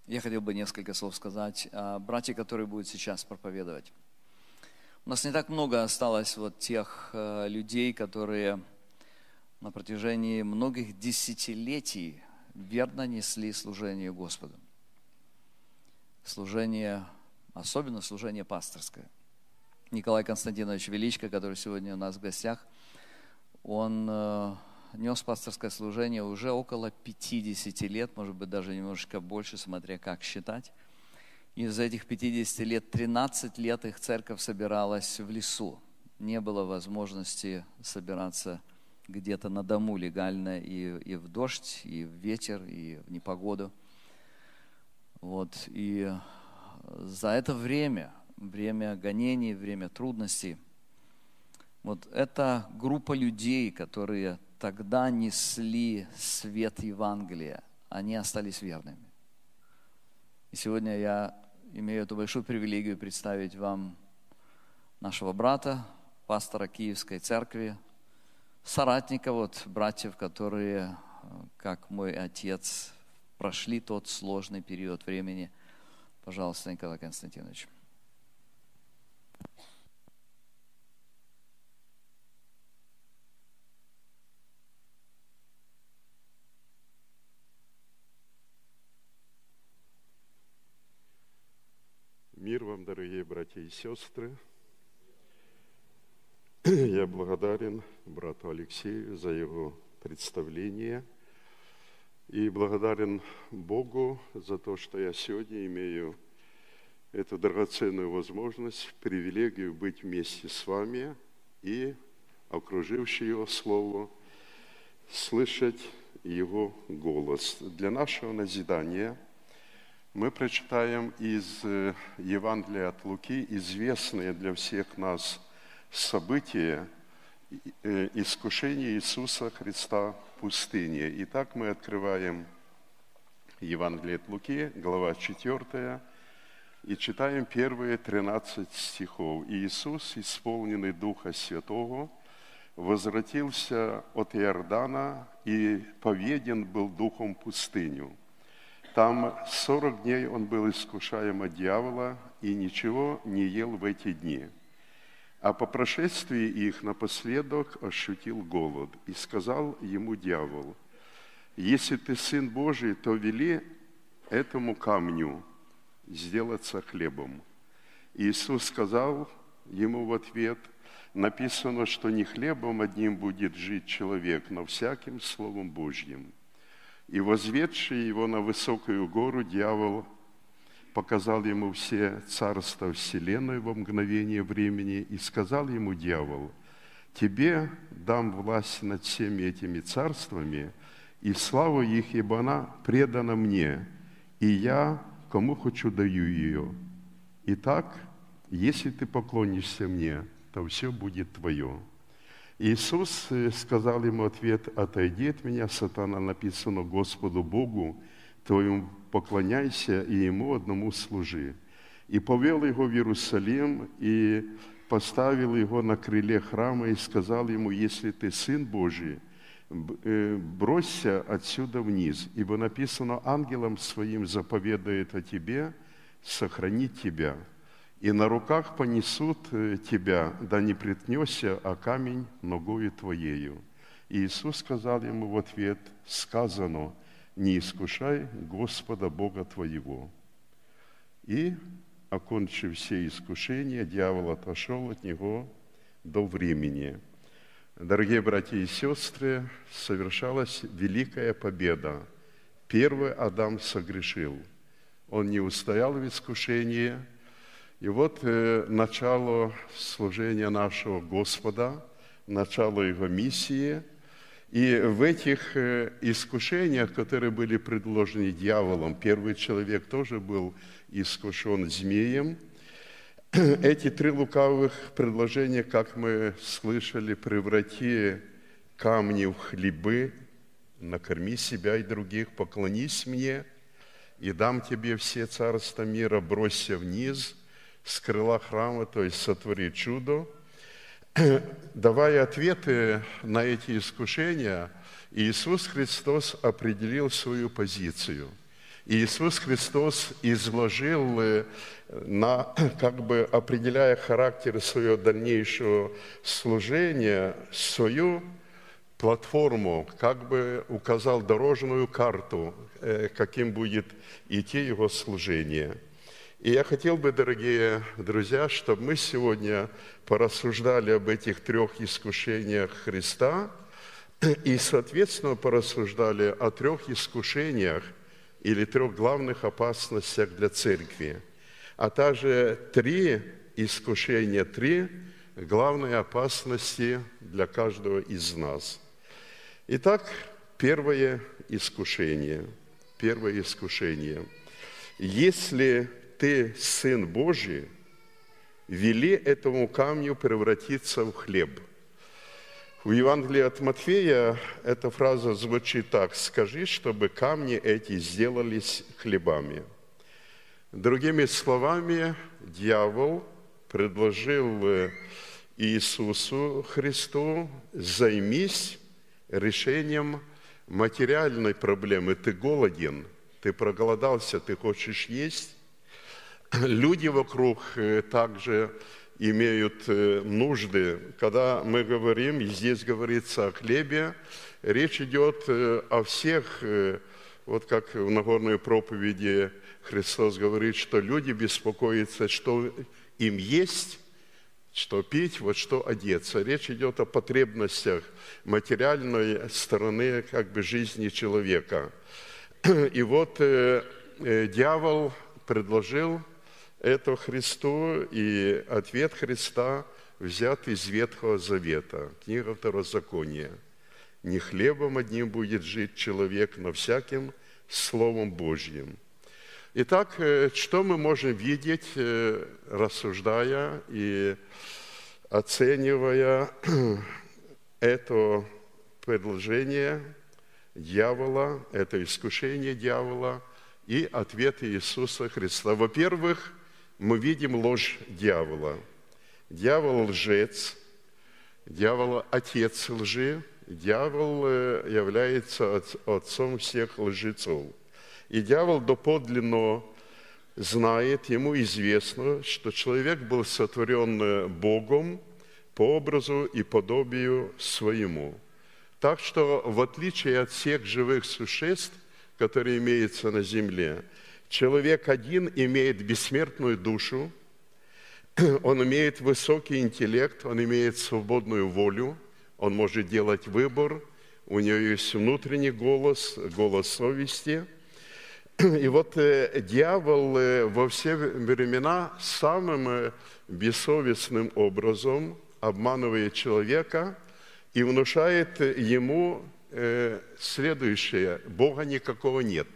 Я хотел бы несколько слов сказать о брате, который будет сейчас проповедовать. У нас не так много осталось вот тех людей, которые на протяжении многих десятилетий верно несли служение Господу. Служение, особенно служение пасторское. Николай Константинович Величко, который сегодня у нас в гостях, он нес пасторское служение уже около 50 лет, может быть, даже немножечко больше, смотря как считать. Из этих 50 лет 13 лет их церковь собиралась в лесу. Не было возможности собираться где-то на дому легально и в дождь, и в ветер, и в непогоду. Вот. И за это время гонений, время трудностей, вот эта группа людей, которые тогда несли свет Евангелия, они остались верными. И сегодня я имею эту большую привилегию представить вам нашего брата, пастора Киевской церкви, соратника, братьев, которые, как мой отец, прошли тот сложный период времени. Пожалуйста, Николай Константинович. Мир вам, дорогие братья и сестры. Я благодарен брату Алексею за его представление и благодарен Богу за то, что я сегодня имею эту драгоценную возможность, привилегию быть вместе с вами и, окруживший его слово, слышать его голос. Для нашего назидания мы прочитаем из Евангелия от Луки известные для всех нас события искушения Иисуса Христа в пустыне. Итак, мы открываем Евангелие от Луки, глава 4, и читаем первые 13 стихов. «И Иисус, исполненный Духа Святого, возвратился от Иордана и поведен был Духом в пустыню. Там 40 дней он был искушаем от дьявола и ничего не ел в эти дни. А по прошествии их напоследок ощутил голод. И сказал ему дьявол: если ты Сын Божий, то вели этому камню сделаться хлебом. Иисус сказал ему в ответ: написано, что не хлебом одним будет жить человек, но всяким Словом Божьим. И возведший его на высокую гору, дьявол показал ему все царства вселенной во мгновение времени, и сказал ему дьявол: тебе дам власть над всеми этими царствами, и славу их, ибо она предана мне, и я кому хочу даю ее. Итак, если ты поклонишься мне, то все будет твое. Иисус сказал ему ответ: отойди от меня, сатана, написано Господу Богу твоему поклоняйся и Ему одному служи. И повел его в Иерусалим, и поставил его на крыле храма, и сказал ему: если ты Сын Божий, бросься отсюда вниз, ибо написано: ангелом своим заповедает о тебе сохранить тебя, и на руках понесут тебя, да не приткнешься о камень ногою твоею. И Иисус сказал ему в ответ: сказано, не искушай Господа Бога твоего. И, окончив все искушения, дьявол отошел от него до времени. Дорогие братья и сестры, совершалась великая победа. Первый Адам согрешил. Он не устоял в искушении. И вот начало служения нашего Господа, начало Его миссии. И в этих искушениях, которые были предложены дьяволом, первый человек тоже был искушен змеем. Эти 3 лукавых предложения, как мы слышали: преврати камни в хлебы, накорми себя и других, поклонись мне, и дам тебе все царства мира, бросься вниз с крыла храма, то есть сотвори чудо. Давая ответы на эти искушения, Иисус Христос определил свою позицию. И Иисус Христос изложил, определяя характер своего дальнейшего служения, свою платформу, указал дорожную карту, каким будет идти его служение. И я хотел бы, дорогие друзья, чтобы мы сегодня порассуждали об этих 3 искушениях Христа и, соответственно, порассуждали о 3 искушениях или 3 главных опасностях для церкви, а также 3 искушения, 3 главные опасности для каждого из нас. Итак, первое искушение. Если ты Сын Божий, вели этому камню превратиться в хлеб. В Евангелии от Матфея эта фраза звучит так: «Скажи, чтобы камни эти сделались хлебами». Другими словами, дьявол предложил Иисусу Христу: займись решением материальной проблемы. Ты голоден, ты проголодался, ты хочешь есть. Люди вокруг также имеют нужды. Когда мы говорим, и здесь говорится о хлебе, речь идет о всех, вот как в Нагорной проповеди Христос говорит, что люди беспокоятся, что им есть, что пить, вот что одеться. Речь идет о потребностях материальной стороны жизни человека. И вот дьявол предложил это Христу, и ответ Христа взят из Ветхого Завета, книга Второзакония. «Не хлебом одним будет жить человек, но всяким Словом Божьим». Итак, что мы можем видеть, рассуждая и оценивая это предложение дьявола, это искушение дьявола и ответ Иисуса Христа? Во-первых, мы видим ложь дьявола. Дьявол – лжец, дьявол – отец лжи, дьявол является отцом всех лжецов. И дьявол доподлинно знает, ему известно, что человек был сотворен Богом по образу и подобию своему. Так что, в отличие от всех живых существ, которые имеются на земле, человек один имеет бессмертную душу, он имеет высокий интеллект, он имеет свободную волю, он может делать выбор, у него есть внутренний голос, голос совести. И вот дьявол во все времена самым бессовестным образом обманывает человека и внушает ему следующее: Бога никакого нет.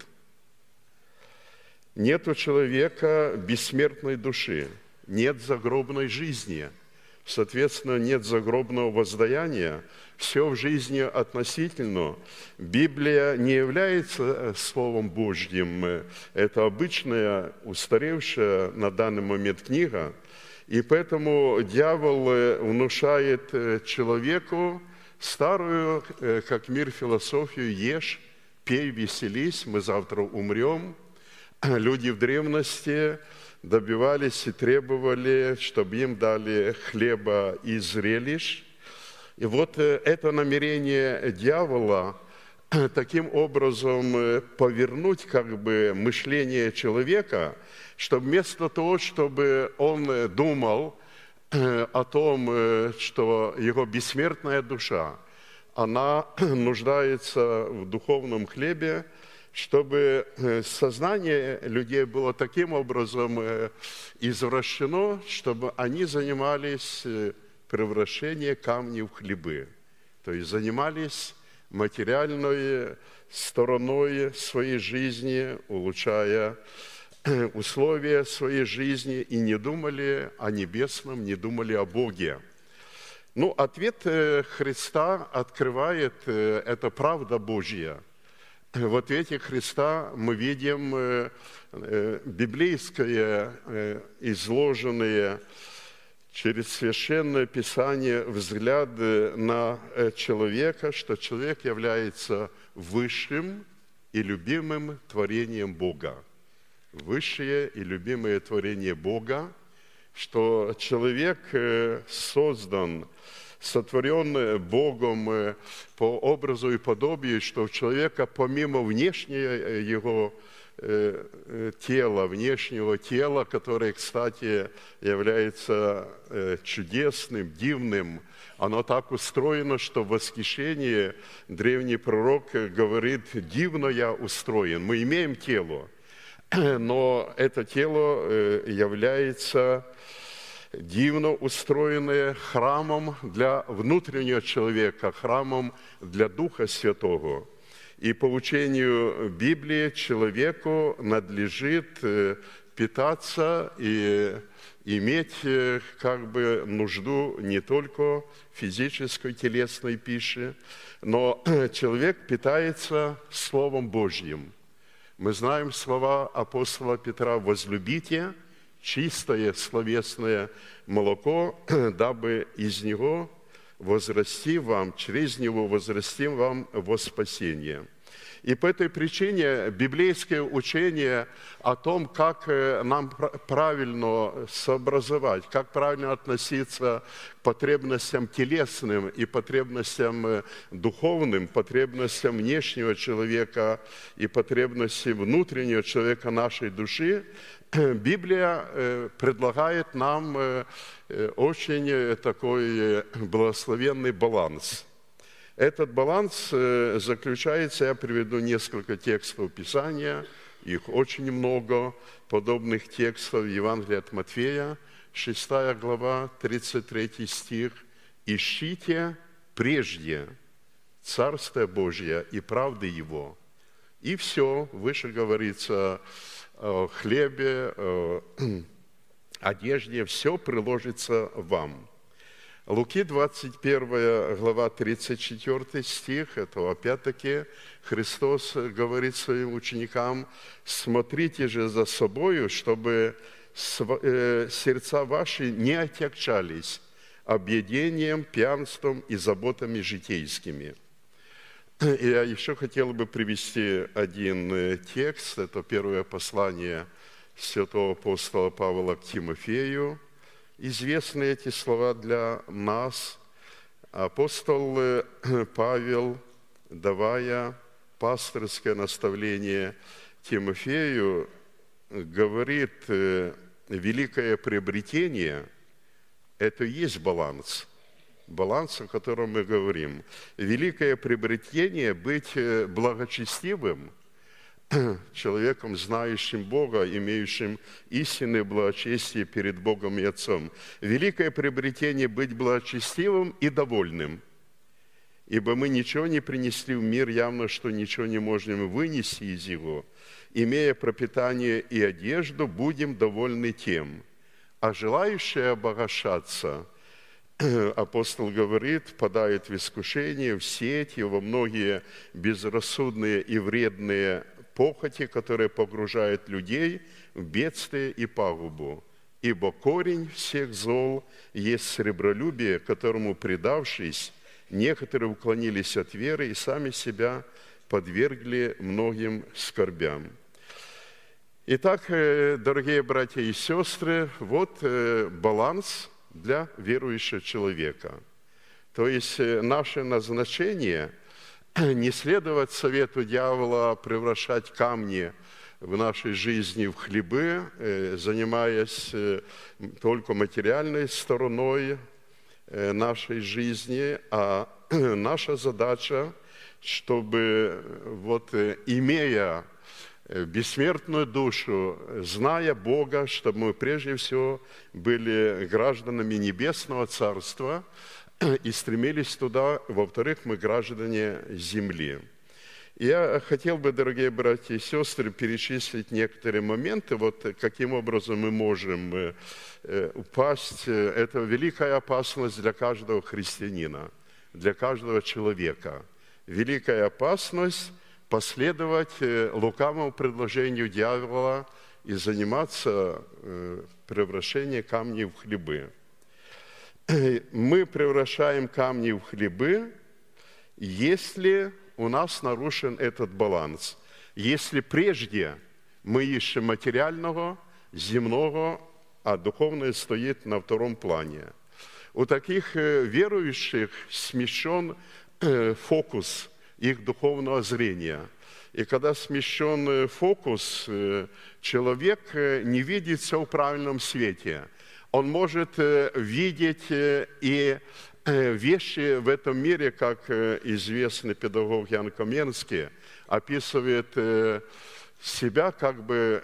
Нет у человека бессмертной души, нет загробной жизни, соответственно, нет загробного воздаяния. Все в жизни относительно. Библия не является Словом Божьим. Это обычная, устаревшая на данный момент книга. И поэтому дьявол внушает человеку старую, как мир, философию: ешь, пей, веселись, мы завтра умрем. Люди в древности добивались и требовали, чтобы им дали хлеба и зрелищ. И вот это намерение дьявола таким образом повернуть мышление человека, чтобы вместо того, чтобы он думал о том, что его бессмертная душа, она нуждается в духовном хлебе, чтобы сознание людей было таким образом извращено, чтобы они занимались превращением камней в хлебы, то есть занимались материальной стороной своей жизни, улучшая условия своей жизни, и не думали о небесном, не думали о Боге. Ответ Христа открывает это правда Божья. В ответе Христа мы видим библейское, изложенное через Священное Писание взгляды на человека, что человек является высшим и любимым творением Бога. Высшее и любимое творение Бога, что человек создан, сотворен Богом по образу и подобию, что у человека помимо внешнего его тела, внешнего тела, которое, кстати, является чудесным, дивным, оно так устроено, что в восхищении древний пророк говорит: «Дивно я устроен». Мы имеем тело, но это тело является дивно устроенное храмом для внутреннего человека, храмом для Духа Святого. И по учению Библии человеку надлежит питаться и иметь нужду не только физической, телесной пищи, но человек питается Словом Божьим. Мы знаем слова апостола Петра: «Возлюбите чистое словесное молоко, дабы из него возрасти вам, через него возрастим вам во спасение». И по этой причине библейское учение о том, как нам правильно сообразовать, как правильно относиться к потребностям телесным и потребностям духовным, потребностям внешнего человека и потребностям внутреннего человека нашей души, Библия предлагает нам очень такой благословенный баланс. Этот баланс заключается, я приведу несколько текстов Писания, их очень много, подобных текстов. Евангелие от Матфея, 6 глава, 33 стих. «Ищите прежде Царствие Божие и правды Его». И все, выше говорится о хлебе, о одежде, все приложится вам. Луки, 21 глава, 34 стих, это опять-таки Христос говорит своим ученикам: «Смотрите же за собою, чтобы сердца ваши не отягчались объедением, пьянством и заботами житейскими». И я еще хотел бы привести один текст, это первое послание святого апостола Павла к Тимофею. Известны эти слова для нас. Апостол Павел, давая пасторское наставление Тимофею, говорит: великое приобретение – это и есть баланс, баланс, о котором мы говорим. Великое приобретение – быть благочестивым, человеком, знающим Бога, имеющим истинное благочестие перед Богом и Отцом. Великое приобретение – быть благочестивым и довольным. Ибо мы ничего не принесли в мир, явно, что ничего не можем вынести из его. Имея пропитание и одежду, будем довольны тем. А желающие обогащаться, апостол говорит, впадает в искушение, в сеть и во многие безрассудные и вредные похоти, которые погружают людей в бедствие и пагубу. Ибо корень всех зол есть сребролюбие, которому, предавшись, некоторые уклонились от веры и сами себя подвергли многим скорбям. Итак, дорогие братья и сестры, вот баланс для верующего человека. То есть наше назначение – не следовать совету дьявола превращать камни в нашей жизни в хлебы, занимаясь только материальной стороной нашей жизни, а наша задача, чтобы имея бессмертную душу, зная Бога, чтобы мы прежде всего были гражданами Небесного Царства и стремились туда. Во-вторых, мы граждане земли. Я хотел бы, дорогие братья и сестры, перечислить некоторые моменты, каким образом мы можем упасть. Это великая опасность для каждого христианина, для каждого человека. Великая опасность последовать лукавому предложению дьявола и заниматься превращением камней в хлебы. Мы превращаем камни в хлебы, если у нас нарушен этот баланс. если прежде мы ищем материального, земного, а духовное стоит на втором плане. У таких верующих смещен фокус их духовного зрения. И когда смещен фокус, человек не видит все в правильном свете. Он может видеть и вещи в этом мире, как известный педагог Ян Каменский описывает себя как бы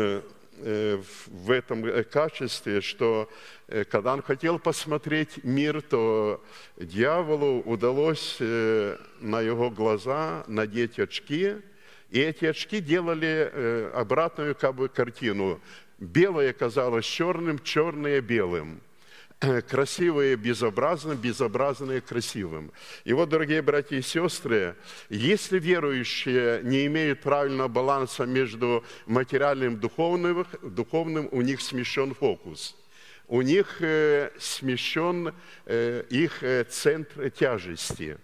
в этом качестве, что когда он хотел посмотреть мир, то дьяволу удалось на его глаза надеть очки, и эти очки делали обратную как бы картину. Белое казалось черным, черное белым. Красивые безобразным, безобразные красивым. И вот, дорогие братья и сестры, если верующие не имеют правильного баланса между материальным и духовным, у них смещен фокус. У них смещен их центр тяжести.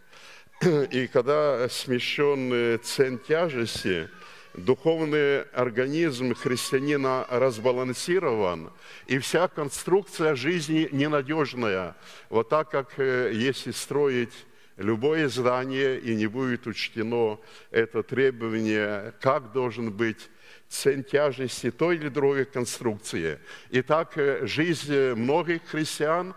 И когда смещен центр тяжести, духовный организм христианина разбалансирован, и вся конструкция жизни ненадежная. Вот так, как если строить любое здание, и не будет учтено это требование, как должен быть центр тяжести той или другой конструкции. Итак, жизнь многих христиан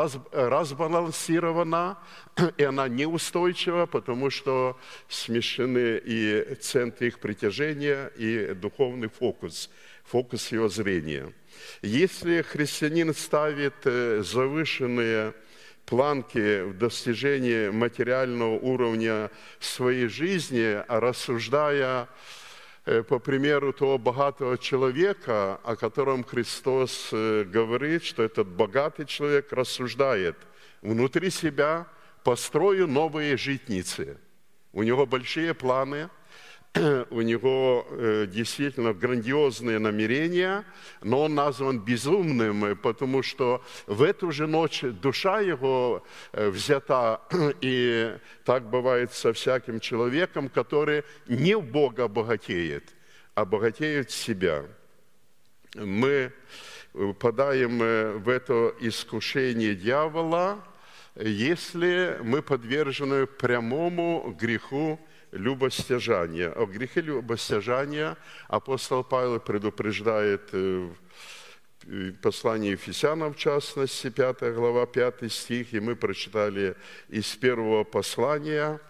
разбалансирована, и она неустойчива, потому что смещены и центр их притяжения, и духовный фокус, фокус его зрения. Если христианин ставит завышенные планки в достижении материального уровня своей жизни, рассуждая по примеру того богатого человека, о котором Христос говорит, что этот богатый человек рассуждает внутри себя: построю новые житницы. У него большие планы, у него действительно грандиозные намерения, но он назван безумным, потому что в эту же ночь душа его взята, и так бывает со всяким человеком, который не в Бога богатеет, а богатеет в себя. Мы попадаем в это искушение дьявола, если мы подвержены прямому греху любостяжания. О грехе любостяжания апостол Павел предупреждает в послании Ефесянам, в частности, 5 глава, 5 стих, и мы прочитали из первого послания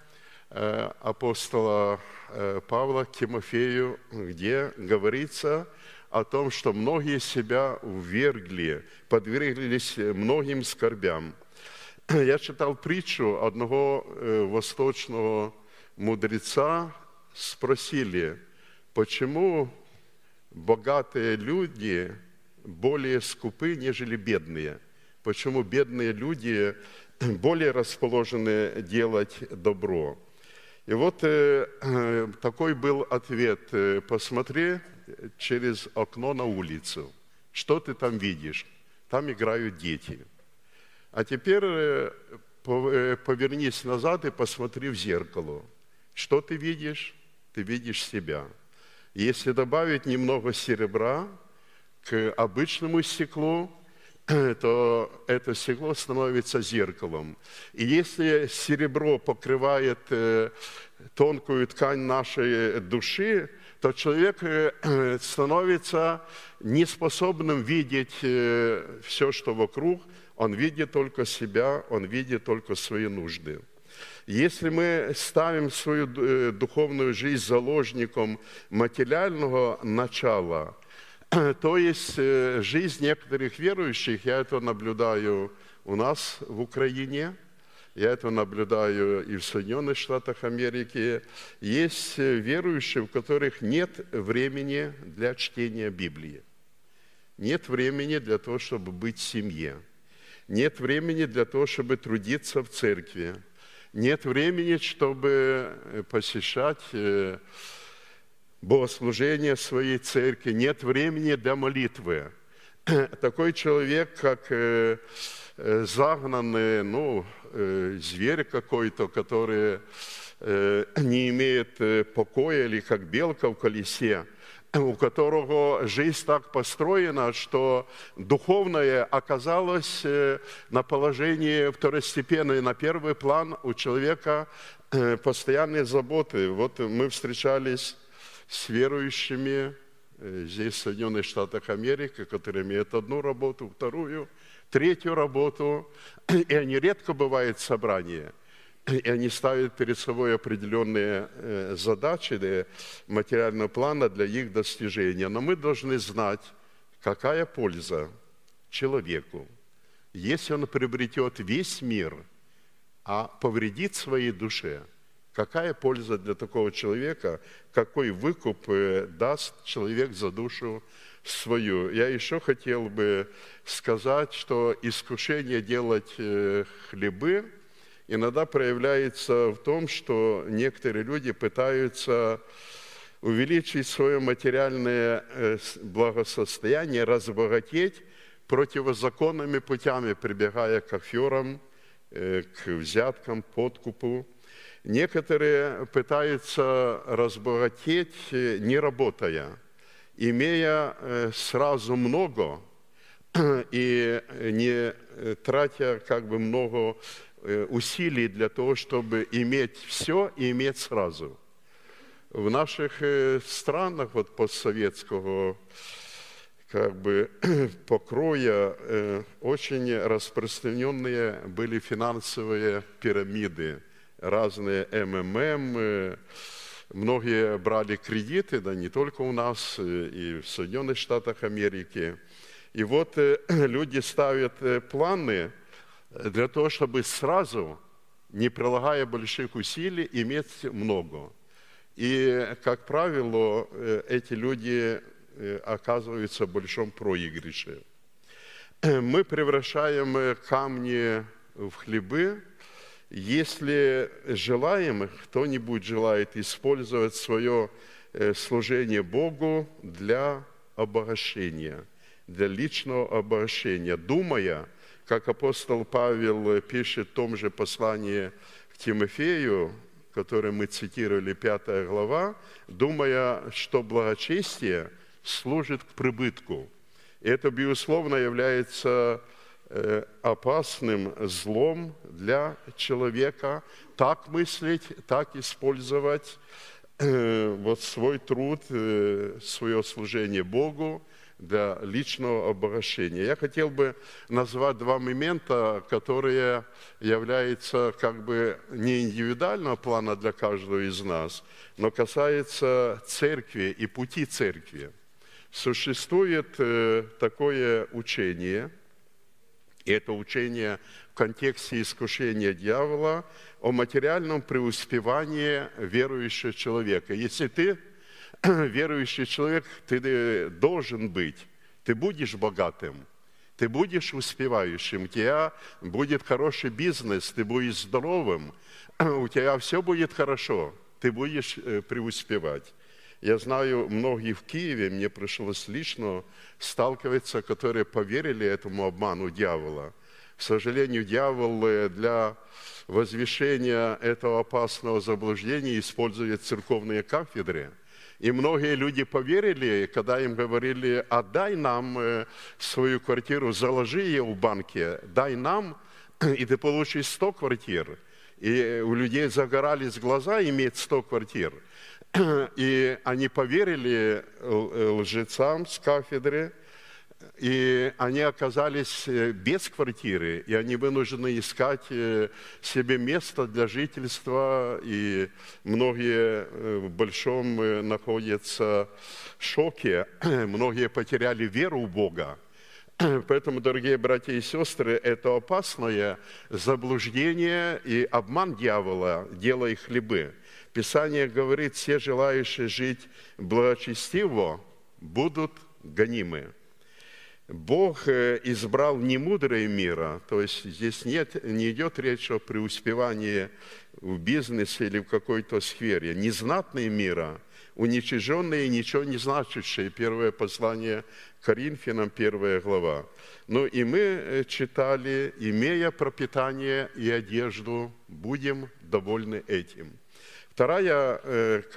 апостола Павла к Тимофею, где говорится о том, что многие себя ввергли, подверглись многим скорбям. Я читал притчу одного восточного мудреца, спросили, почему богатые люди более скупы, нежели бедные? Почему бедные люди более расположены делать добро? И вот такой был ответ: посмотри через окно на улицу. Что ты там видишь? Там играют дети. А теперь повернись назад и посмотри в зеркало. Что ты видишь? Ты видишь себя. Если добавить немного серебра к обычному стеклу, то это стекло становится зеркалом. И если серебро покрывает тонкую ткань нашей души, то человек становится неспособным видеть все, что вокруг. Он видит только себя, он видит только свои нужды. Если мы ставим свою духовную жизнь заложником материального начала, то есть жизнь некоторых верующих, я это наблюдаю у нас в Украине, я это наблюдаю и в Соединенных Штатах Америки, есть верующие, у которых нет времени для чтения Библии, нет времени для того, чтобы быть в семье, нет времени для того, чтобы трудиться в церкви, нет времени, чтобы посещать богослужение своей церкви, нет времени для молитвы. Такой человек, как загнанный, зверь какой-то, который не имеет покоя или как белка в колесе, у которого жизнь так построена, что духовное оказалось на положении второстепенное, на первый план у человека постоянные заботы. Вот мы встречались с верующими здесь, в Соединенных Штатах Америки, которые имеют одну работу, вторую, третью работу, и они редко бывают в собрании. И они ставят перед собой определенные задачи материального плана для их достижения. Но мы должны знать, какая польза человеку, если он приобретет весь мир, а повредит своей душе. Какая польза для такого человека, какой выкуп даст человек за душу свою. Я еще хотел бы сказать, что искушение делать хлебы иногда проявляется в том, что некоторые люди пытаются увеличить свое материальное благосостояние, разбогатеть противозаконными путями, прибегая к аферам, к взяткам, подкупу. Некоторые пытаются разбогатеть, не работая, имея сразу много и не тратя много усилий для того, чтобы иметь все и иметь сразу. В наших странах постсоветского покроя очень распространенные были финансовые пирамиды, разные МММ, многие брали кредиты, да не только у нас, и в Соединенных Штатах Америки. И вот люди ставят планы для того, чтобы сразу, не прилагая больших усилий, иметь много. И, как правило, эти люди оказываются в большом проигрыше. Мы превращаем камни в хлебы. Если желаем, кто-нибудь желает использовать свое служение Богу для обогащения, для личного обогащения, думая, как апостол Павел пишет в том же послании к Тимофею, которое мы цитировали, 5 глава, думая, что благочестие служит к прибытку. И это, безусловно, является опасным злом для человека. Так мыслить, так использовать свой труд, свое служение Богу для личного обогащения. Я хотел бы назвать два момента, которые являются не индивидуального плана для каждого из нас, но касаются церкви и пути церкви. Существует такое учение, и это учение в контексте искушения дьявола о материальном преуспевании верующего человека. Если ты верующий человек, ты должен быть, ты будешь богатым, ты будешь успевающим, у тебя будет хороший бизнес, ты будешь здоровым, у тебя все будет хорошо, ты будешь преуспевать. Я знаю многих в Киеве, мне пришлось лично сталкиваться, которые поверили этому обману дьявола. К сожалению, дьявол для возвещения этого опасного заблуждения использует церковные кафедры. И многие люди поверили, когда им говорили: отдай нам свою квартиру, заложи ее в банке, дай нам, и ты получишь 100 квартир. И у людей загорались глаза иметь 100 квартир. И они поверили лжецам с кафедры, и они оказались без квартиры, и они вынуждены искать себе место для жительства, и многие в большом находятся в шоке, многие потеряли веру в Бога. Поэтому, дорогие братья и сестры, это опасное заблуждение и обман дьявола, делая хлебы. Писание говорит: все желающие жить благочестиво будут гонимы. Бог избрал не мудрые мира, то есть здесь не идет речь о преуспевании в бизнесе или в какой-то сфере, не знатные мира, уничиженные и ничего не значащие. Первое послание Коринфянам, 1 глава. Ну и мы читали: имея пропитание и одежду, будем довольны этим. Вторая,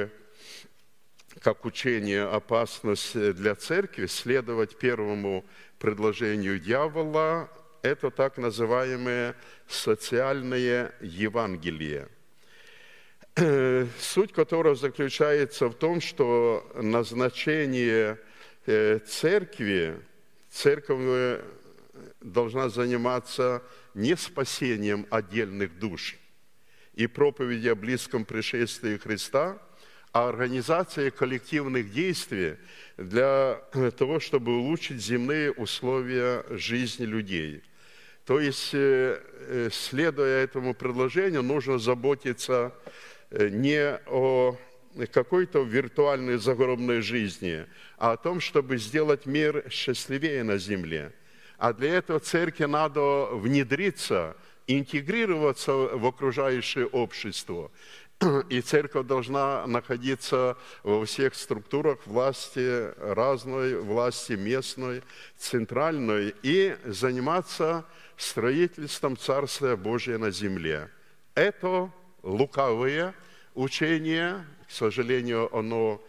как учение, опасность для церкви, следовать первому предложению дьявола, это так называемое социальное Евангелие, суть которого заключается в том, что назначение церковь должна заниматься не спасением отдельных душ и проповедью о близком пришествии Христа, а организацией коллективных действий для того, чтобы улучшить земные условия жизни людей. То есть, следуя этому предложению, нужно заботиться не о какой-то виртуальной загробной жизни, а о том, чтобы сделать мир счастливее на земле. А для этого церкви надо внедриться, интегрироваться в окружающее общество. И церковь должна находиться во всех структурах власти, разной власти, местной, центральной, и заниматься строительством Царствия Божия на земле. Это лукавое учение, к сожалению, оно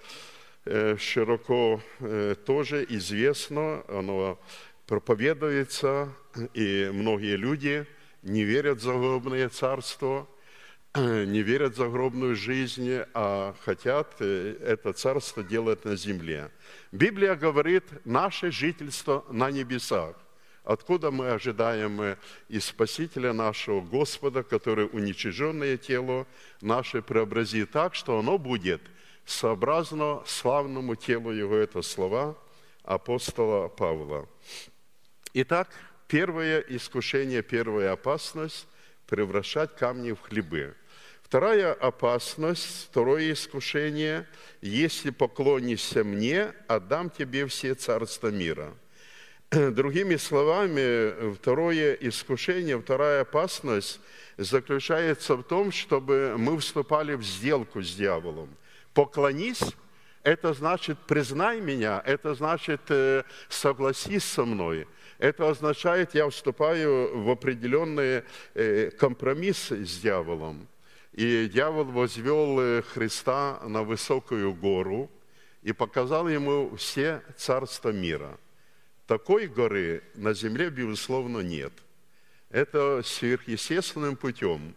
широко тоже известно, оно проповедуется, и многие люди не верят в загробное царство, не верят в загробную жизнь, а хотят это царство делать на земле. Библия говорит, наше жительство на небесах. Откуда мы ожидаем и Спасителя нашего Господа, который уничиженное тело наше преобразит так, что оно будет сообразно славному телу Его. Это слова апостола Павла. Итак, первое искушение, первая опасность – превращать камни в хлебы. Вторая опасность, второе искушение – если поклонишься мне, отдам тебе все царства мира. Другими словами, второе искушение, вторая опасность заключается в том, чтобы мы вступали в сделку с дьяволом. Поклонись – это значит признай меня, это значит согласись со мной. Это означает, я вступаю в определенный компромисс с дьяволом. И дьявол возвел Христа на высокую гору и показал ему все царства мира. Такой горы на земле, безусловно, нет. Это сверхъестественным путем.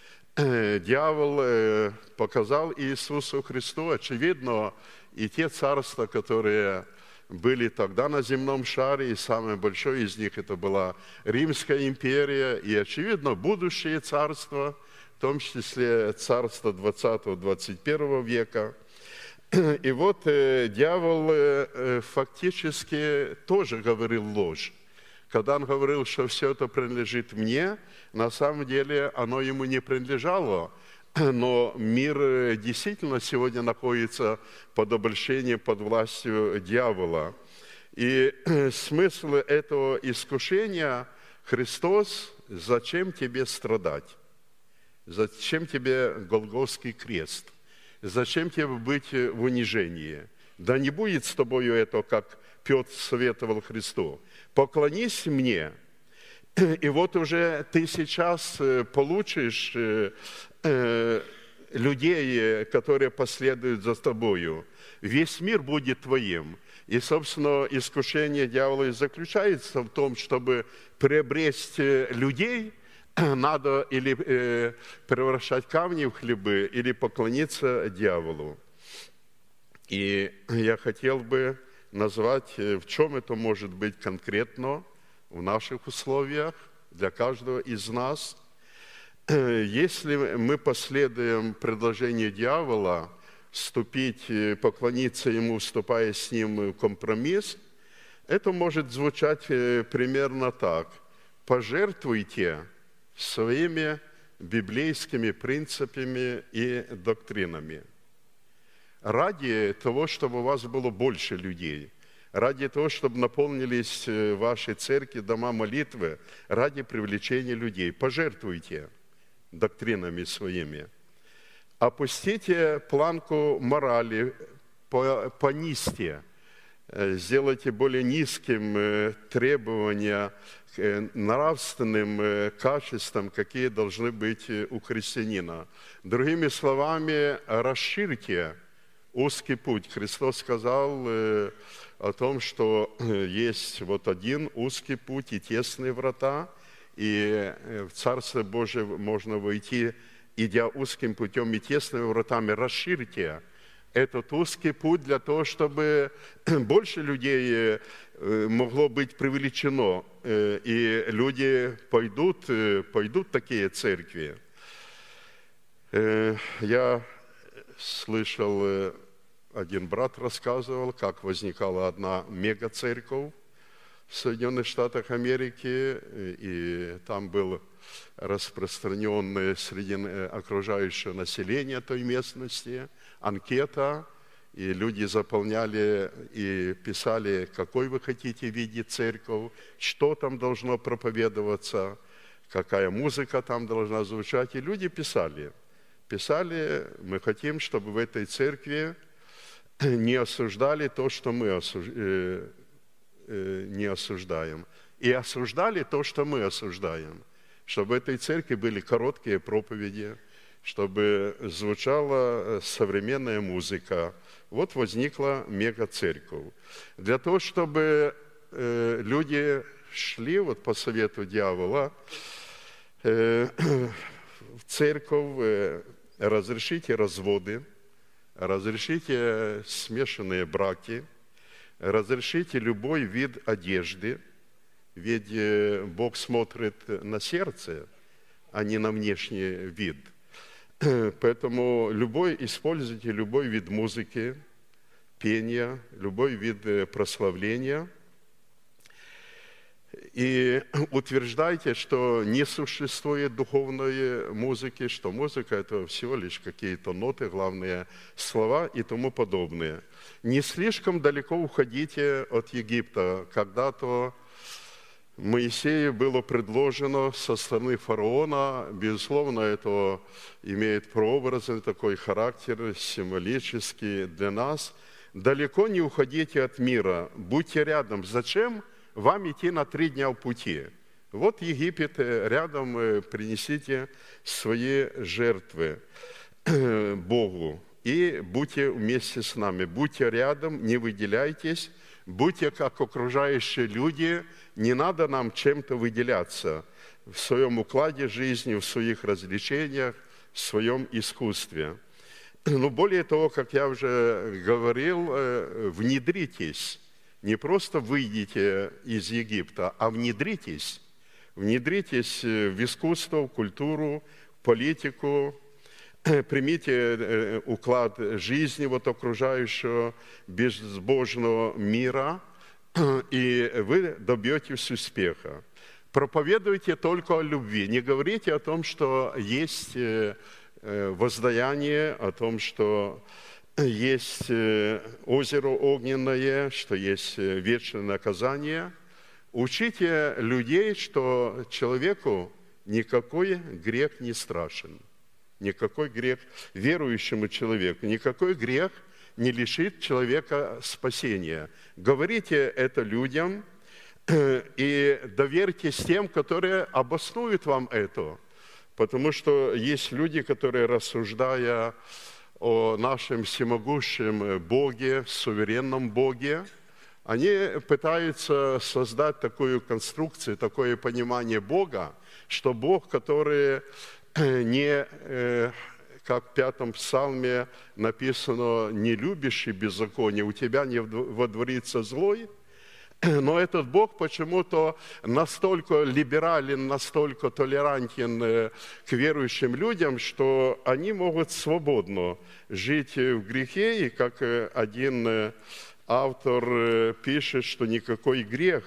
Дьявол показал Иисусу Христу, очевидно, и те царства, которые были тогда на земном шаре, и самое большое из них это была Римская империя, и, очевидно, будущие царства, в том числе царство 20-21 века. И вот дьявол фактически тоже говорил ложь. Когда он говорил, что все это принадлежит мне, на самом деле оно ему не принадлежало. Но мир действительно сегодня находится под обольщением, под властью дьявола. И смысл этого искушения – Христос, зачем тебе страдать? Зачем тебе Голгофский крест? Зачем тебе быть в унижении? Да не будет с тобою это, как Петр советовал Христу. Поклонись мне, и вот уже ты сейчас получишь людей, которые последуют за тобою. Весь мир будет твоим. И, собственно, искушение дьявола и заключается в том, чтобы приобрести людей, надо или превращать камни в хлебы, или поклониться дьяволу. И я хотел бы назвать, в чем это может быть конкретно в наших условиях, для каждого из нас. Если мы последуем предложению дьявола вступить, поклониться ему, вступая с ним в компромисс, это может звучать примерно так. Пожертвуйте своими библейскими принципами и доктринами ради того, чтобы у вас было больше людей, ради того, чтобы наполнились ваши церкви, дома молитвы, ради привлечения людей. Пожертвуйте доктринами своими. Опустите планку морали, понизьте. сделайте более низким требования к нравственным качествам, какие должны быть у христианина. Другими словами, расширьте узкий путь. Христос сказал о том, что есть вот один узкий путь и тесные врата, и в Царство Божие можно войти, идя узким путем и тесными вратами. Расширьте этот узкий путь для того, чтобы больше людей могло быть привлечено, и люди пойдут в такие церкви. Я слышал, один брат рассказывал, как возникала одна мега-церковь в Соединенных Штатах Америки, и там был распространен среди окружающего населения той местности анкета, и люди заполняли и писали, какой вы хотите видеть церковь, что там должно проповедоваться, какая музыка там должна звучать. И люди писали, мы хотим, чтобы в этой церкви не осуждали то, что мы не осуждаем, и осуждали то, что мы осуждаем, чтобы в этой церкви были короткие проповеди, чтобы звучала современная музыка. Вот возникла мега-церковь. Для того, чтобы люди шли вот по совету дьявола в церковь, разрешите разводы, разрешите смешанные браки, разрешите любой вид одежды, ведь Бог смотрит на сердце, а не на внешний вид. Поэтому используйте любой вид музыки, пения, любой вид прославления. И утверждайте, что не существует духовной музыки, что музыка – это всего лишь какие-то ноты, главные слова и тому подобное. Не слишком далеко уходите от Египта. Когда-то Моисею было предложено со стороны фараона, безусловно, это имеет прообразный такой характер, символический для нас. Далеко не уходите от мира, будьте рядом. Зачем вам идти на 3 дня в пути? Вот Египет, рядом принесите свои жертвы Богу и будьте вместе с нами. Будьте рядом, не выделяйтесь, будьте как окружающие люди. Не надо нам чем-то выделяться в своем укладе жизни, в своих развлечениях, в своем искусстве. Но более того, как я уже говорил, внедритесь. Не просто выйдите из Египта, а внедритесь. Внедритесь в искусство, в культуру, в политику. Примите уклад жизни вот окружающего безбожного мира, и вы добьетесь успеха. Проповедуйте только о любви. Не говорите о том, что есть воздаяние, о том, что есть озеро огненное, что есть вечное наказание. Учите людей, что человеку никакой грех не страшен. Никакой грех верующему человеку, никакой грех не лишит человека спасения. Говорите это людям и доверьтесь тем, которые обоснуют вам это. Потому что есть люди, которые, рассуждая о нашем всемогущем Боге, суверенном Боге, они пытаются создать такую конструкцию, такое понимание Бога, что Бог, который не, как в 5-м псалме написано, не любящий беззаконие, у тебя не водворится злой. Но этот Бог почему-то настолько либерален, настолько толерантен к верующим людям, что они могут свободно жить в грехе. И как один автор пишет, что никакой грех,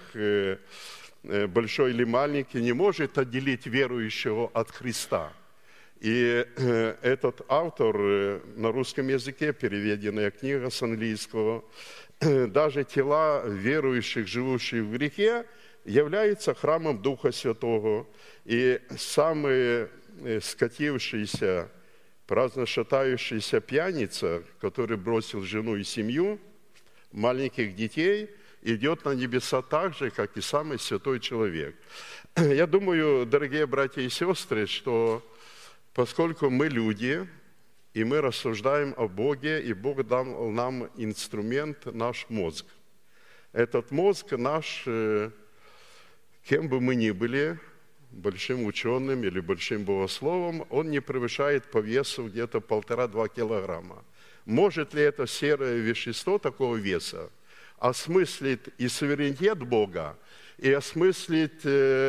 большой или маленький, не может отделить верующего от Христа. И этот автор, на русском языке переведенная книга с английского, даже тела верующих, живущих в грехе, являются храмом Духа Святого. И самый скатившийся, праздно шатающийся пьяница, который бросил жену и семью, маленьких детей идет на небеса так же, как и самый святой человек. Я думаю, дорогие братья и сестры, что поскольку мы люди, и мы рассуждаем о Боге, и Бог дал нам инструмент, наш мозг. Этот мозг наш, кем бы мы ни были, большим ученым или большим богословом, он не превышает по весу где-то 1,5-2 килограмма. Может ли это серое вещество такого веса осмыслить и суверенитет Бога, и осмыслить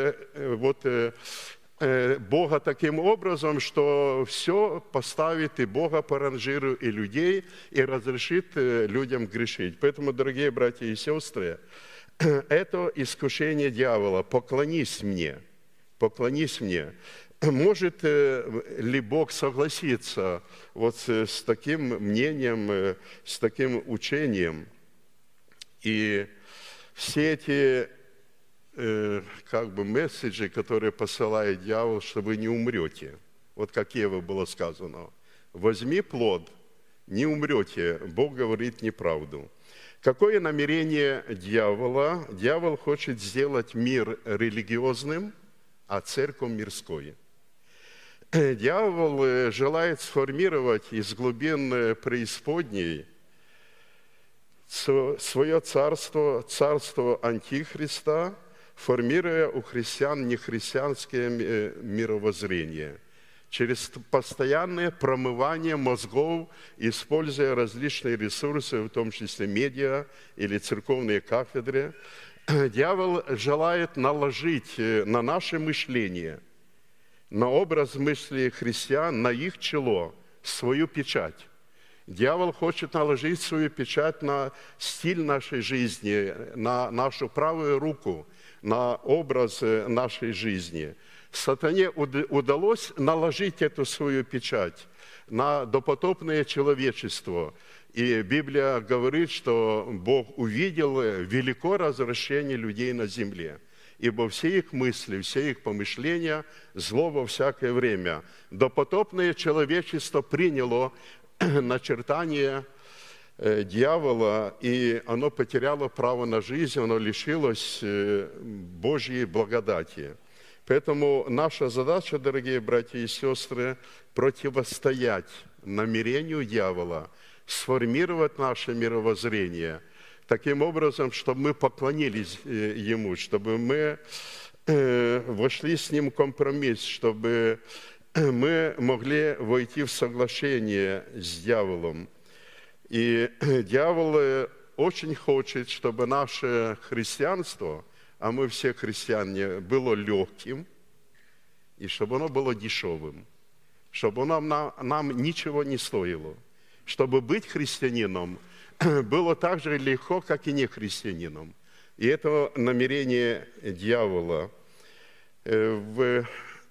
Бога таким образом, что все поставит и Бога по ранжиру, и людей, и разрешит людям грешить. Поэтому, дорогие братья и сестры, это искушение дьявола. Поклонись мне. Поклонись мне. Может ли Бог согласиться вот с таким мнением, с таким учением? И все эти месседжи, которые посылает дьявол, что вы не умрете. Вот как Еве было сказано. Возьми плод, не умрете. Бог говорит неправду. Какое намерение дьявола? Дьявол хочет сделать мир религиозным, а церковь мирской. Дьявол желает сформировать из глубин преисподней свое царство, царство Антихриста, формируя у христиан нехристианское мировоззрение через постоянное промывание мозгов, используя различные ресурсы, в том числе медиа или церковные кафедры. Дьявол желает наложить на наше мышление, на образ мысли христиан, на их чело свою печать. Дьявол хочет наложить свою печать на стиль нашей жизни, на нашу правую руку, на образ нашей жизни. Сатане удалось наложить эту свою печать на допотопное человечество. И Библия говорит, что Бог увидел великое развращение людей на земле. Ибо все их мысли, все их помышления зло во всякое время. Допотопное человечество приняло начертание дьявола, и оно потеряло право на жизнь, оно лишилось Божьей благодати. Поэтому наша задача, дорогие братья и сестры, противостоять намерению дьявола, сформировать наше мировоззрение таким образом, чтобы мы поклонились ему, чтобы мы вошли с ним в компромисс, чтобы мы могли войти в соглашение с дьяволом. И дьявол очень хочет, чтобы наше христианство, а мы все христиане, было легким, и чтобы оно было дешевым, чтобы оно нам ничего не стоило, чтобы быть христианином было так же легко, как и не христианином. И это намерение дьявола. В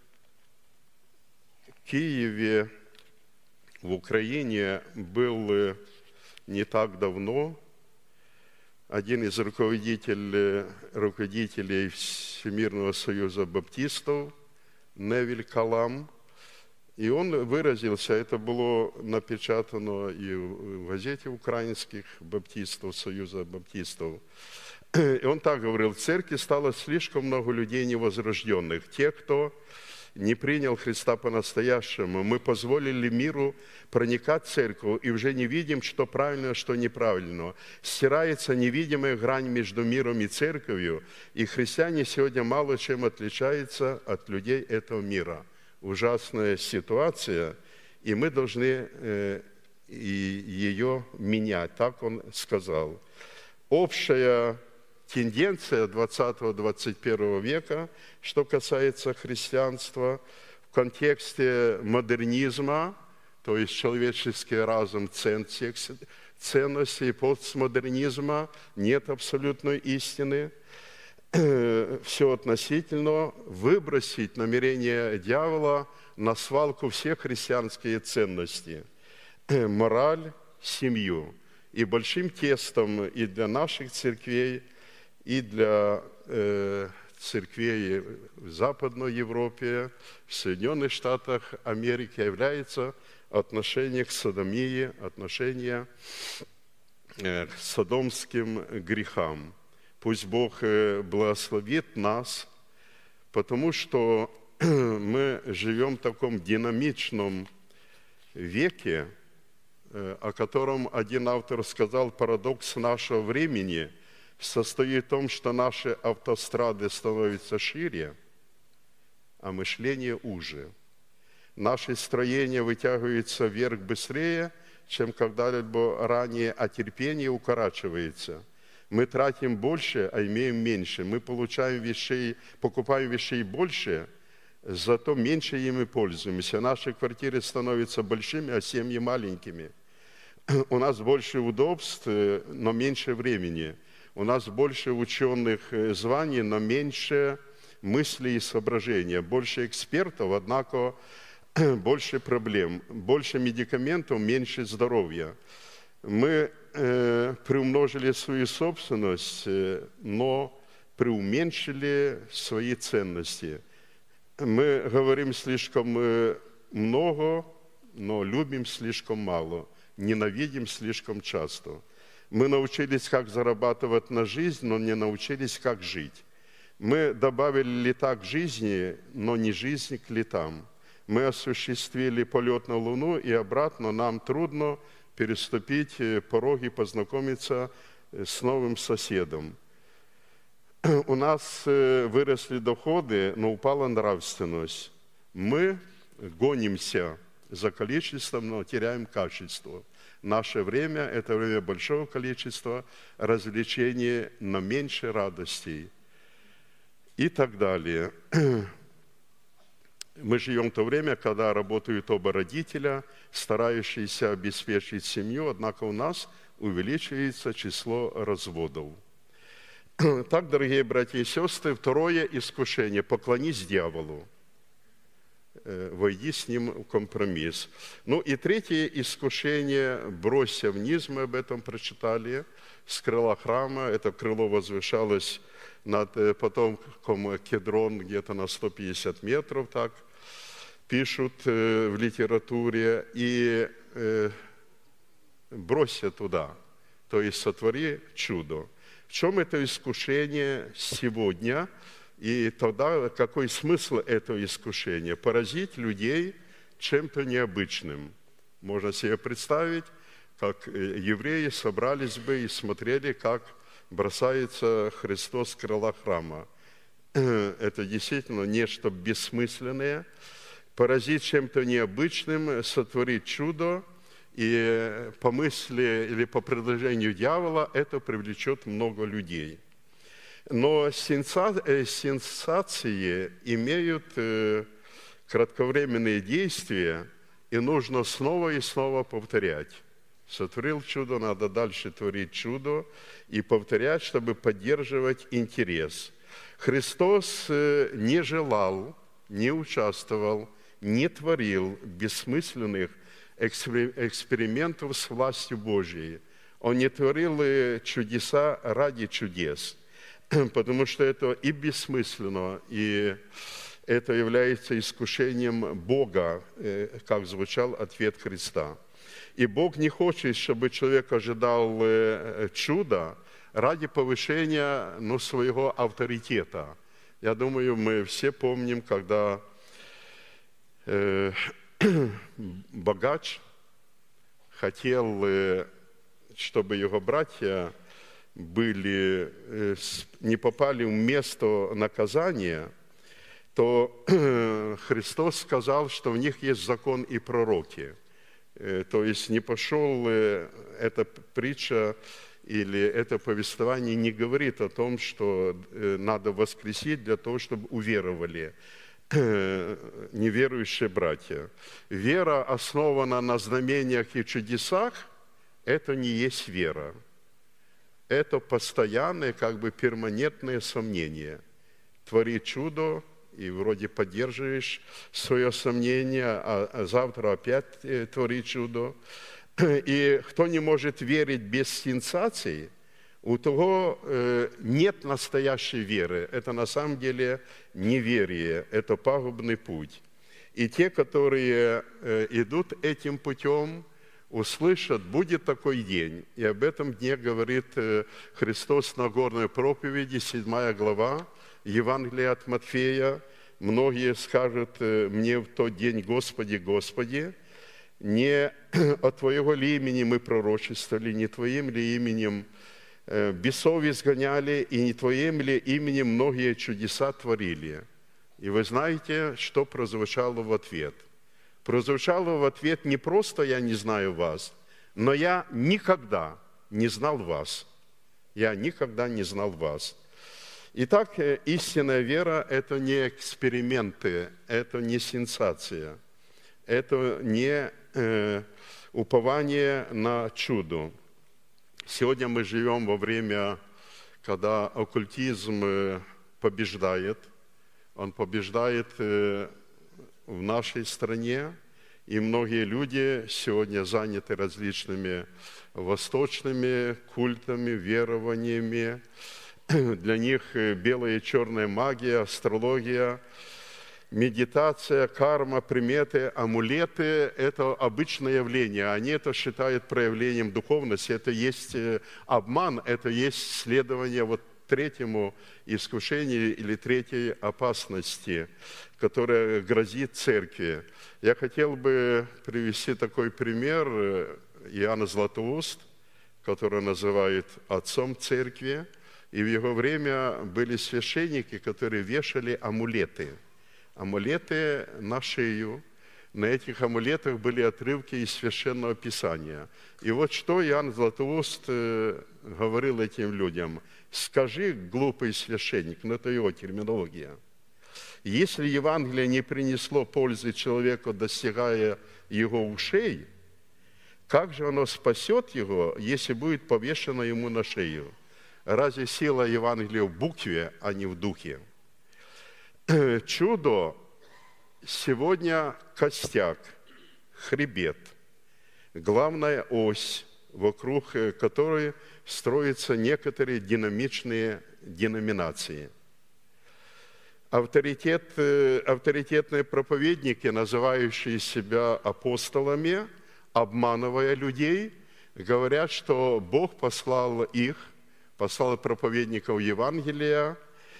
Киеве, в Украине, был не так давно один из руководителей Всемирного союза баптистов, Невиль Калам, и он выразился, это было напечатано и в газете украинских баптистов, Союза баптистов, и он так говорил: в церкви стало слишком много людей невозрожденных, тех, кто не принял Христа по-настоящему. Мы позволили миру проникать в церковь, и уже не видим, что правильно, что неправильно. Стирается невидимая грань между миром и церковью, и христиане сегодня мало чем отличаются от людей этого мира. Ужасная ситуация, и мы должны ее менять, так он сказал. Общая тенденция 20-21 века, что касается христианства, в контексте модернизма, то есть человеческий разум, ценностей, постмодернизма, нет абсолютной истины. Все относительно, выбросить намерение дьявола на свалку всех христианские ценности, мораль, семью. И большим тестом и для наших церквей, и для церквей в Западной Европе, в Соединенных Штатах Америки является отношение к содомии, отношение к содомским грехам. Пусть Бог благословит нас, потому что мы живем в таком динамичном веке, о котором один автор сказал: парадокс нашего времени состоит в том, что наши автострады становятся шире, а мышление уже. Наши строения вытягиваются вверх быстрее, чем когда-либо ранее, а терпение укорачивается. Мы тратим больше, а имеем меньше. Мы покупаем вещей больше, зато меньше ими пользуемся. Наши квартиры становятся большими, а семьи маленькими. У нас больше удобств, но меньше времени. У нас больше ученых званий, но меньше мыслей и соображения. Больше экспертов, однако больше проблем. Больше медикаментов, меньше здоровья. Мы приумножили свою собственность, но преуменьшили свои ценности. Мы говорим слишком много, но любим слишком мало, ненавидим слишком часто. Мы научились, как зарабатывать на жизнь, но не научились, как жить. Мы добавили лета к жизни, но не жизнь к летам. Мы осуществили полет на Луну и обратно. Нам трудно переступить пороги, познакомиться с новым соседом. У нас выросли доходы, но упала нравственность. Мы гонимся за количеством, но теряем качество. Наше время – это время большого количества развлечений, но меньше радостей и так далее. Мы живем в то время, когда работают оба родителя, старающиеся обеспечить семью, однако у нас увеличивается число разводов. Так, дорогие братья и сестры, второе искушение – поклонись дьяволу, войди с ним в компромисс. Ну и третье искушение – бросься вниз, мы об этом прочитали, с крыла храма. Это крыло возвышалось над потомком Кедрон где-то на 150 метров, так пишут в литературе, и бросься туда, то есть сотвори чудо. В чем это искушение сегодня? И тогда какой смысл этого искушения? Поразить людей чем-то необычным. Можно себе представить, как евреи собрались бы и смотрели, как бросается Христос с крыла храма. Это действительно нечто бессмысленное. Поразить чем-то необычным, сотворить чудо, и по мысли или по предложению дьявола это привлечет много людей. Но сенсации имеют кратковременные действия, и нужно снова и снова повторять. Сотворил чудо, надо дальше творить чудо и повторять, чтобы поддерживать интерес. Христос не желал, не участвовал, не творил бессмысленных экспериментов с властью Божьей. Он не творил чудеса ради чудес, потому что это и бессмысленно, и это является искушением Бога, как звучал ответ Христа. И Бог не хочет, чтобы человек ожидал чуда ради повышения своего авторитета. Я думаю, мы все помним, когда богач хотел, чтобы его братья не попали в место наказания, то Христос сказал, что в них есть закон и пророки. То есть не пошел эта притча или это повествование не говорит о том, что надо воскресить для того, чтобы уверовали неверующие братья. Вера, основана на знамениях и чудесах, это не есть вера. Это постоянное, перманентное сомнение. Твори чудо, и вроде поддерживаешь свое сомнение, а завтра опять твори чудо. И кто не может верить без сенсаций, у того нет настоящей веры. Это на самом деле неверие, это пагубный путь. И те, которые идут этим путем, услышат, будет такой день. И об этом дне говорит Христос на Нагорной проповеди, 7 глава, Евангелие от Матфея. Многие скажут мне в тот день: Господи, Господи, не от Твоего ли имени мы пророчествовали, не Твоим ли именем бесов изгоняли, и не Твоим ли именем многие чудеса творили? И вы знаете, что прозвучало в ответ? Прозвучало в ответ не просто «я не знаю вас», но «я никогда не знал вас». Я никогда не знал вас. Итак, истинная вера – это не эксперименты, это не сенсация, это не упование на чудо. Сегодня мы живем во время, когда оккультизм побеждает. Он побеждает в нашей стране, и многие люди сегодня заняты различными восточными культами, верованиями. Для них белая и черная магия, астрология, медитация, карма, приметы, амулеты – это обычное явление. Они это считают проявлением духовности. Это есть обман, это есть следование третьему искушению или третьей опасности, которая грозит церкви. Я хотел бы привести такой пример Иоанна Златоуст, который называют отцом церкви. И в его время были священники, которые вешали амулеты. Амулеты на шею. На этих амулетах были отрывки из Священного Писания. И вот что Иоанн Златоуст говорил этим людям: «Скажи, глупый священник», но это его терминология, «если Евангелие не принесло пользы человеку, достигая его ушей, как же оно спасет его, если будет повешено ему на шею? Разве сила Евангелия в букве, а не в духе?» Чудо сегодня костяк, хребет, главная ось, вокруг которой строятся некоторые динамичные деноминации. Авторитетные проповедники, называющие себя апостолами, обманывая людей, говорят, что Бог послал их, послал проповедников Евангелия,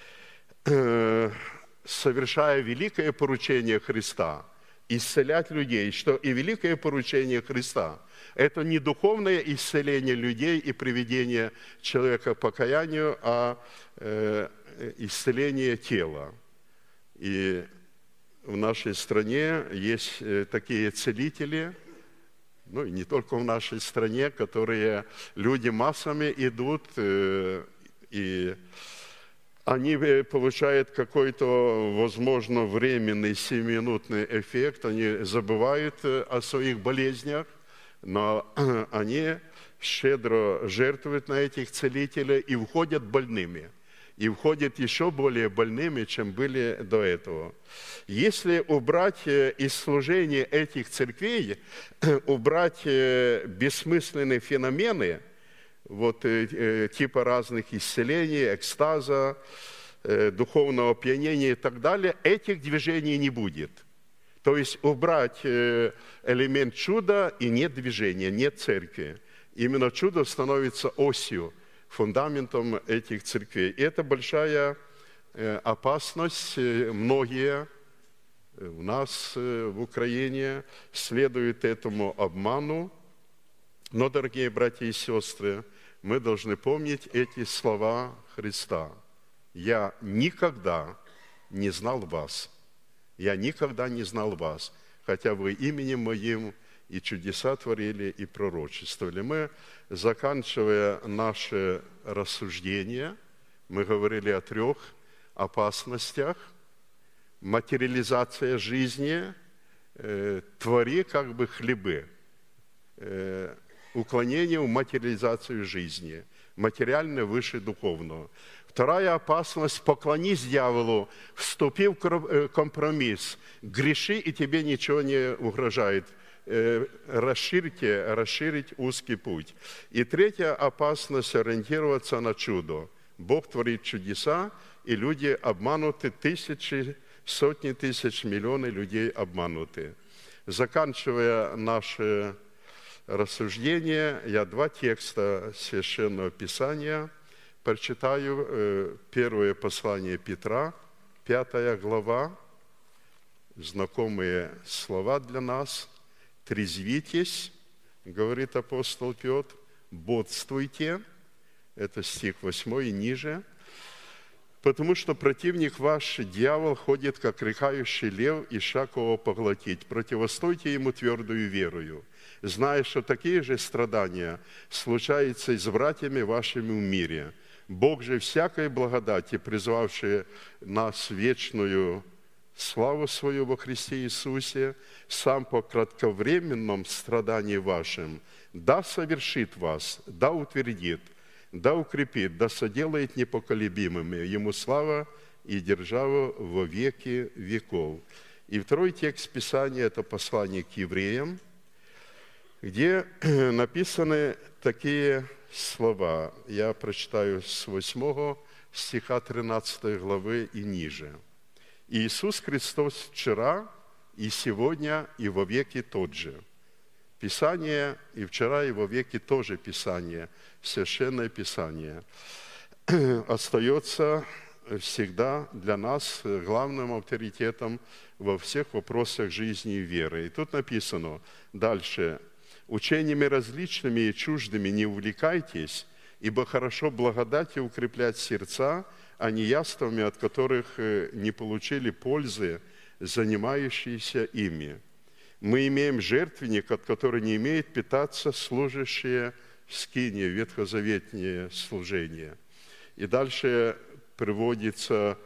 совершая великое поручение Христа, исцелять людей, что и великое поручение Христа – это не духовное исцеление людей и приведение человека к покаянию, а исцеление тела. И в нашей стране есть такие целители, ну и не только в нашей стране, которые люди массами идут, и они получают какой-то, возможно, временный 7-минутный эффект, они забывают о своих болезнях, но они щедро жертвуют на этих целителей и уходят больными. И уходят еще более больными, чем были до этого. Если убрать из служения этих церквей, убрать бессмысленные феномены, типа разных исцелений, экстаза, духовного опьянения и так далее, этих движений не будет. То есть убрать элемент чуда, и нет движения, нет церкви. Именно чудо становится осью, фундаментом этих церквей. И это большая опасность. Многие у нас в Украине следуют этому обману. Но, дорогие братья и сестры, мы должны помнить эти слова Христа. «Я никогда не знал вас. Я никогда не знал вас, хотя вы именем моим и чудеса творили, и пророчествовали». Мы, заканчивая наше рассуждение, мы говорили о 3 опасностях. Материализация жизни, твори как бы хлебы, уклонение в материализацию жизни, материальное выше духовного. 2 опасность – поклонись дьяволу, вступи в компромисс, греши, и тебе ничего не угрожает. Расширить узкий путь. И 3 опасность – ориентироваться на чудо. Бог творит чудеса, и люди обмануты, тысячи, сотни тысяч, миллионы людей обмануты. Заканчивая наше рассуждения. Я два текста Священного Писания прочитаю. Первое послание Петра, 5 глава, знакомые слова для нас. «Трезвитесь», говорит апостол Петр, «бодствуйте», это стих 8 и ниже, «потому что противник ваш, дьявол, ходит, как рыкающий лев, ища кого поглотить. Противостойте ему твердую верою, зная, что такие же страдания случаются и с братьями вашими в мире. Бог же всякой благодати, призвавший нас в вечную славу свою во Христе Иисусе, сам по кратковременном страдании вашим, да совершит вас, да утвердит, да укрепит, да соделает непоколебимыми. Ему слава и держава во веки веков». И второй текст Писания – это послание к евреям, где написаны такие слова. Я прочитаю с 8 стиха 13 главы и ниже. «Иисус Христос вчера и сегодня и во веки тот же». Писание и вчера, и во веки тоже Писание, Священное Писание, остается всегда для нас главным авторитетом во всех вопросах жизни и веры. И тут написано дальше: «Учениями различными и чуждыми не увлекайтесь, ибо хорошо благодати укреплять сердца, а не яствами, от которых не получили пользы, занимающиеся ими. Мы имеем жертвенник, от которого не имеют питаться служащие в скинии, ветхозаветнее служение». И дальше приводятся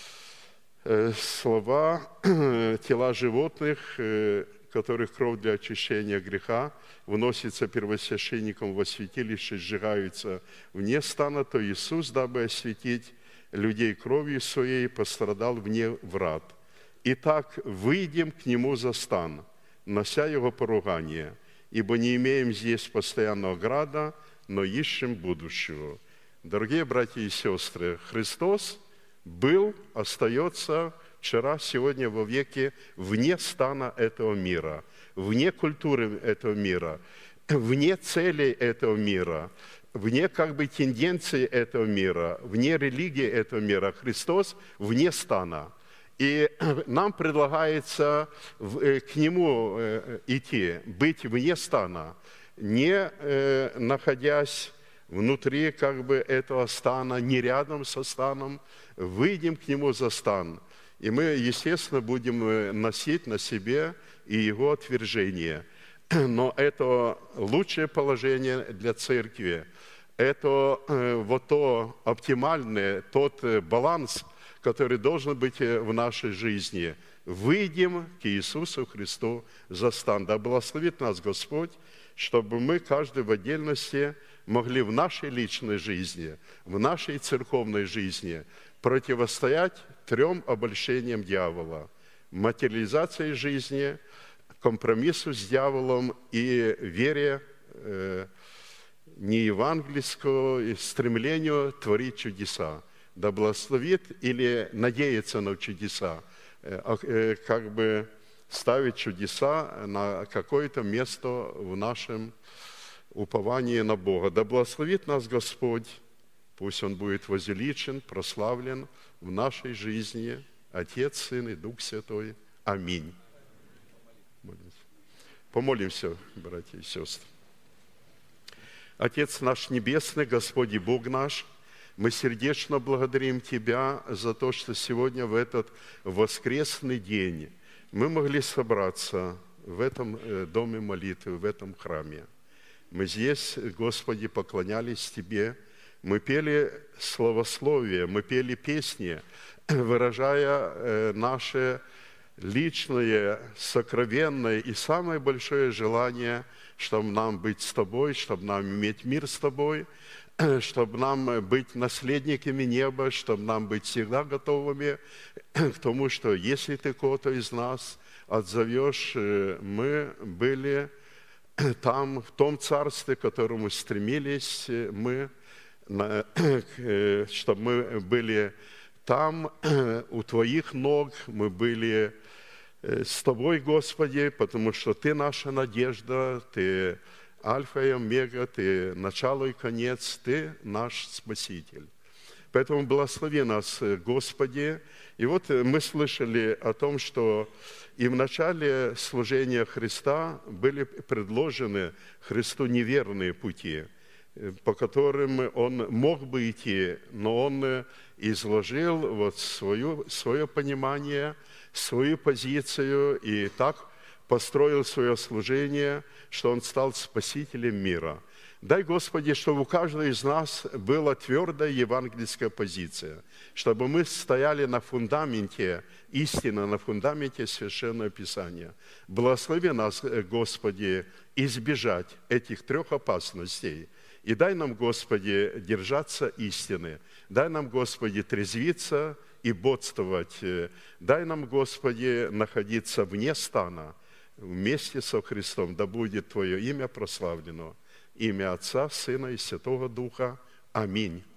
слова: «Тела животных, которых кровь для очищения греха вносится первосвященником во святилище, сжигаются вне стана, то Иисус, дабы осветить людей кровью своей, пострадал вне врат. Итак, выйдем к Нему за стан, нося Его поругание, ибо не имеем здесь постоянного града, но ищем будущего». Дорогие братья и сестры, Христос был, остается вчера, сегодня, во веки вне стана этого мира, вне культуры этого мира, вне целей этого мира, вне тенденций этого мира, вне религии этого мира. Христос вне стана. И нам предлагается к Нему идти, быть вне стана, не находясь внутри этого стана, не рядом со станом, выйдем к Нему за стан. И мы, естественно, будем носить на себе и Его отвержение. Но это лучшее положение для церкви. Это вот то оптимальное, тот баланс, который должен быть в нашей жизни. Выйдем к Иисусу Христу за стан. Да благословит нас Господь, чтобы мы, каждый в отдельности, могли в нашей личной жизни, в нашей церковной жизни противостоять 3 обольщениям дьявола: материализации жизни, компромиссу с дьяволом и вере неевангельского и стремлению творить чудеса. Да благословит или надеяться на чудеса, ставить чудеса на какое-то место в нашем уповании на Бога. Да благословит нас Господь, пусть Он будет возвеличен, прославлен в нашей жизни, Отец, Сын и Дух Святой. Аминь. Помолимся, братья и сестры. Отец наш Небесный, Господь и Бог наш, мы сердечно благодарим Тебя за то, что сегодня в этот воскресный день мы могли собраться в этом доме молитвы, в этом храме. Мы здесь, Господи, поклонялись Тебе, мы пели славословие, мы пели песни, выражая наше личное, сокровенное и самое большое желание, чтобы нам быть с Тобой, чтобы нам иметь мир с Тобой, чтобы нам быть наследниками неба, чтобы нам быть всегда готовыми к тому, что если Ты кого-то из нас отзовешь, мы были там, в том царстве, к которому стремились мы, чтобы мы были там, у Твоих ног, мы были с Тобой, Господи, потому что Ты наша надежда, Ты Альфа и Омега, Ты начало и конец, Ты наш Спаситель. Поэтому благослови нас, Господи. И вот мы слышали о том, что и в начале служения Христа были предложены Христу неверные пути, по которым Он мог бы идти, но Он изложил вот свое понимание, свою позицию и так построил свое служение, что Он стал Спасителем мира. Дай, Господи, чтобы у каждого из нас была твердая евангельская позиция, чтобы мы стояли на фундаменте истины, на фундаменте Священного Писания. Благослови нас, Господи, избежать этих трех опасностей. И дай нам, Господи, держаться истины. Дай нам, Господи, трезвиться и бодствовать. Дай нам, Господи, находиться вне стана, вместе со Христом. Да будет Твое имя прославлено. Имя Отца, Сына и Святого Духа. Аминь.